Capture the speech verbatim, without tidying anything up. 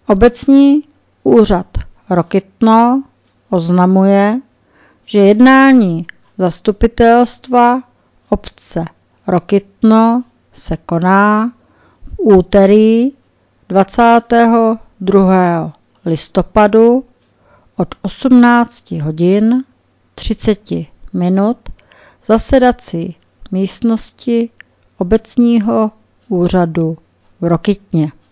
Obecní úřad Rokytno oznamuje, že jednání zastupitelstva obce Rokytno se koná v úterý dvacátého druhého listopadu od osmnácti hodin třicet minut v zasedací místnosti obecního úřadu v Rokytně.